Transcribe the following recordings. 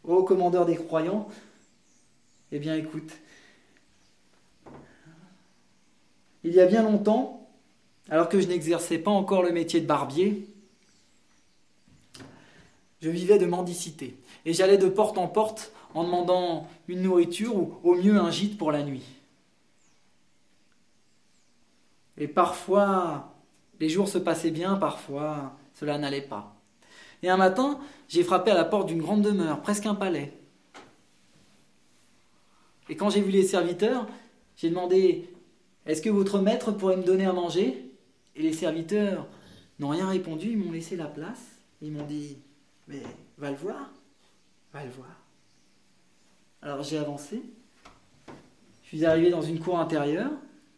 ô commandeur des croyants, eh bien écoute, il y a bien longtemps, alors que je n'exerçais pas encore le métier de barbier, je vivais de mendicité. Et j'allais de porte en porte en demandant une nourriture ou au mieux un gîte pour la nuit. Et parfois, les jours se passaient bien, parfois cela n'allait pas. Et un matin, j'ai frappé à la porte d'une grande demeure, presque un palais. Et quand j'ai vu les serviteurs, j'ai demandé « Est-ce que votre maître pourrait me donner à manger ?» Et les serviteurs n'ont rien répondu, ils m'ont laissé la place. Ils m'ont dit « Mais va le voir, va le voir. » Alors j'ai avancé, je suis arrivé dans une cour intérieure.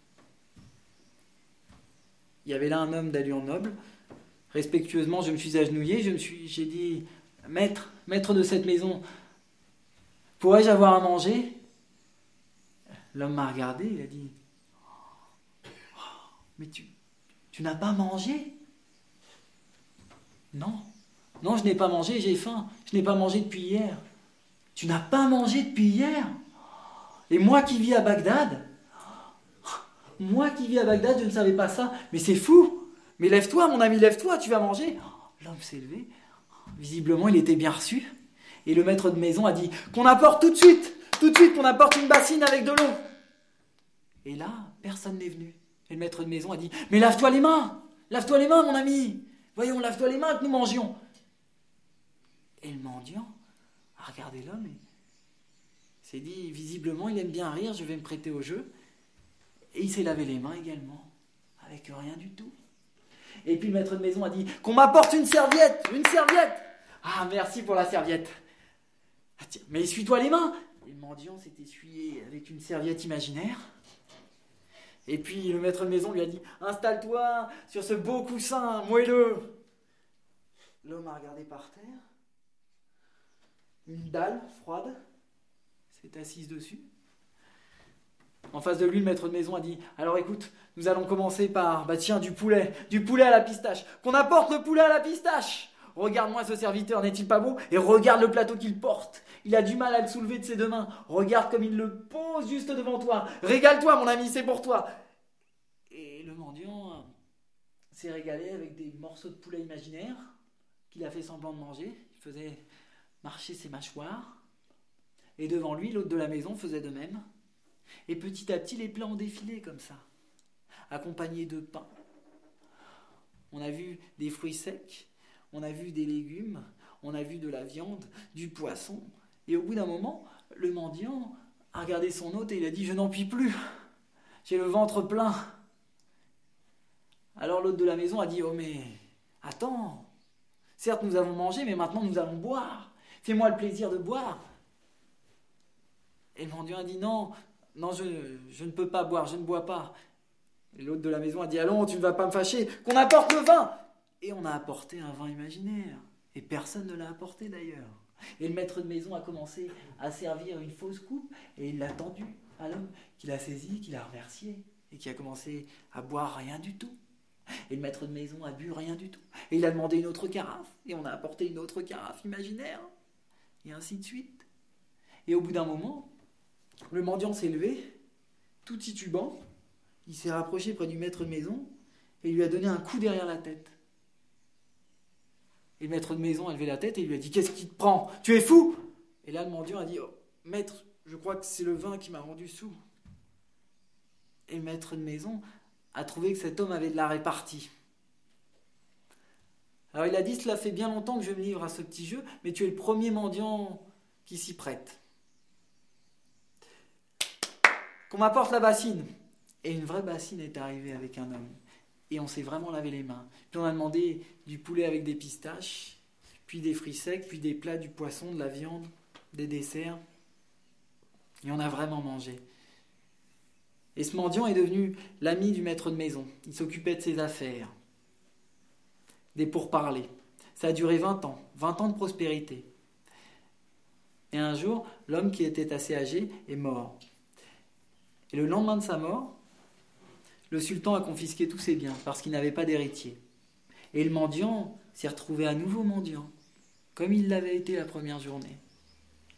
Il y avait là un homme d'allure noble. Respectueusement, je me suis agenouillé, j'ai dit « Maître de cette maison, pourrais-je avoir à manger ?» L'homme m'a regardé, il a dit « Mais tu n'as pas mangé ?» Non, non, je n'ai pas mangé, j'ai faim. Je n'ai pas mangé depuis hier. Tu n'as pas mangé depuis hier? Et moi qui vis à Bagdad, je ne savais pas ça. Mais c'est fou. Mais lève-toi, mon ami, lève-toi, tu vas manger. L'homme s'est levé. Visiblement, il était bien reçu. Et le maître de maison a dit qu'on apporte tout de suite, qu'on apporte une bassine avec de l'eau. Et là, personne n'est venu. Et le maître de maison a dit mais lave-toi les mains, mon ami. Voyons, lave-toi les mains que nous mangions. Et le mendiant a regardé l'homme et s'est dit, visiblement, il aime bien rire, je vais me prêter au jeu. Et il s'est lavé les mains également, avec rien du tout. Et puis le maître de maison a dit, qu'on m'apporte une serviette. Ah, merci pour la serviette. Ah, tiens, mais essuie-toi les mains. Et le mendiant s'est essuyé avec une serviette imaginaire. Et puis le maître de maison lui a dit, installe-toi sur ce beau coussin moelleux. L'homme a regardé par terre. Une dalle froide s'est assise dessus. En face de lui, le maître de maison a dit « Alors écoute, nous allons commencer par, du poulet à la pistache. Qu'on apporte le poulet à la pistache !» Regarde-moi ce serviteur, n'est-il pas beau? Et regarde le plateau qu'il porte. Il a du mal à le soulever de ses deux mains. Regarde comme il le pose juste devant toi. Régale-toi, mon ami, c'est pour toi. Et le mendiant s'est régalé avec des morceaux de poulet imaginaires qu'il a fait semblant de manger. Il faisait marcher ses mâchoires. Et devant lui, l'hôte de la maison faisait de même. Et petit à petit, les plats ont défilé comme ça, accompagnés de pain. On a vu des fruits secs, on a vu des légumes, on a vu de la viande, du poisson. Et au bout d'un moment, le mendiant a regardé son hôte et il a dit « Je n'en puis plus, j'ai le ventre plein. » Alors l'hôte de la maison a dit « Oh mais, attends, certes nous avons mangé, mais maintenant nous allons boire. Fais-moi le plaisir de boire. » Et le mendiant a dit « Non, je ne peux pas boire, je ne bois pas. » Et l'hôte de la maison a dit « Allons, tu ne vas pas me fâcher, qu'on apporte le vin !» Et on a apporté un vin imaginaire. Et personne ne l'a apporté d'ailleurs. Et le maître de maison a commencé à servir une fausse coupe et il l'a tendue à l'homme qui l'a saisi, qui l'a remercié et qui a commencé à boire rien du tout. Et le maître de maison a bu rien du tout. Et il a demandé une autre carafe et on a apporté une autre carafe imaginaire. Et ainsi de suite. Et au bout d'un moment, le mendiant s'est levé, tout titubant, il s'est rapproché près du maître de maison et lui a donné un coup derrière la tête. Et le maître de maison a levé la tête et lui a dit « Qu'est-ce qui te prend? Tu es fou ?» Et là, le mendiant a dit « Oh, maître, je crois que c'est le vin qui m'a rendu sourd. » Et le maître de maison a trouvé que cet homme avait de la répartie. Alors il a dit « Cela fait bien longtemps que je me livre à ce petit jeu, mais tu es le premier mendiant qui s'y prête. » Qu'on m'apporte la bassine. Et une vraie bassine est arrivée avec un homme. Et on s'est vraiment lavé les mains. Puis on a demandé du poulet avec des pistaches, puis des fruits secs, puis des plats, du poisson, de la viande, des desserts. Et on a vraiment mangé. Et ce mendiant est devenu l'ami du maître de maison. Il s'occupait de ses affaires, des pourparlers. Ça a duré 20 ans de prospérité. Et un jour, l'homme qui était assez âgé est mort. Et le lendemain de sa mort, le sultan a confisqué tous ses biens parce qu'il n'avait pas d'héritier. Et le mendiant s'est retrouvé à nouveau mendiant, comme il l'avait été la première journée.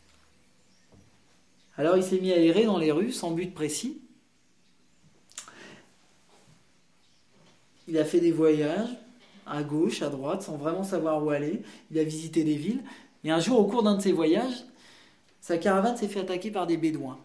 Alors il s'est mis à errer dans les rues sans but précis. Il a fait des voyages à gauche, à droite, sans vraiment savoir où aller. Il a visité des villes. Et un jour, au cours d'un de ses voyages, sa caravane s'est fait attaquer par des bédouins.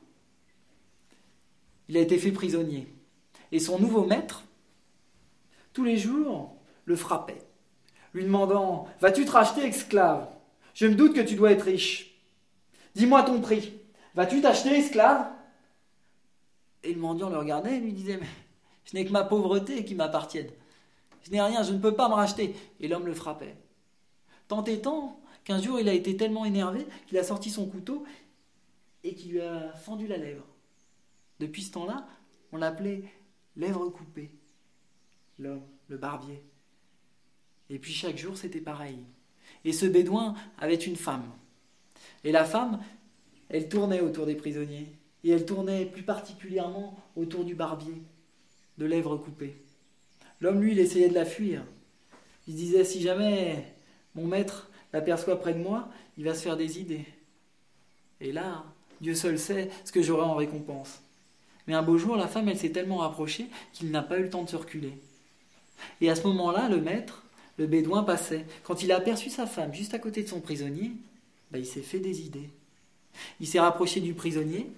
Il a été fait prisonnier. Et son nouveau maître, tous les jours, le frappait, lui demandant « Vas-tu te racheter, esclave ? Je me doute que tu dois être riche. Dis-moi ton prix. Vas-tu t'acheter, esclave ?» Et le mendiant le regardait et lui disait « Mais je n'ai que ma pauvreté qui m'appartienne. Je n'ai rien, je ne peux pas me racheter. » Et l'homme le frappait. Tant et tant qu'un jour il a été tellement énervé qu'il a sorti son couteau et qu'il lui a fendu la lèvre. Depuis ce temps-là, on l'appelait lèvre coupée, l'homme, le barbier. Et puis chaque jour c'était pareil. Et ce bédouin avait une femme. Et la femme, elle tournait autour des prisonniers. Et elle tournait plus particulièrement autour du barbier, de lèvres coupées. L'homme, lui, il essayait de la fuir. Il se disait, si jamais mon maître l'aperçoit près de moi, il va se faire des idées. Et là, Dieu seul sait ce que j'aurai en récompense. Mais un beau jour, la femme, elle s'est tellement rapprochée qu'il n'a pas eu le temps de se reculer. Et à ce moment-là, le maître, le bédouin, passait. Quand il a aperçu sa femme juste à côté de son prisonnier, il s'est fait des idées. Il s'est rapproché du prisonnier.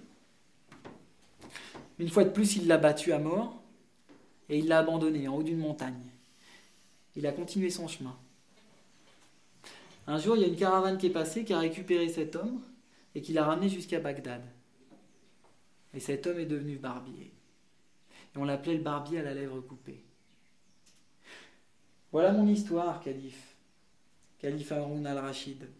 Une fois de plus, il l'a battu à mort et il l'a abandonné en haut d'une montagne. Il a continué son chemin. Un jour, il y a une caravane qui est passée, qui a récupéré cet homme et qui l'a ramené jusqu'à Bagdad. Et cet homme est devenu barbier. Et on l'appelait le barbier à la lèvre coupée. Voilà mon histoire, calife. Calife Haroun al-Rachid.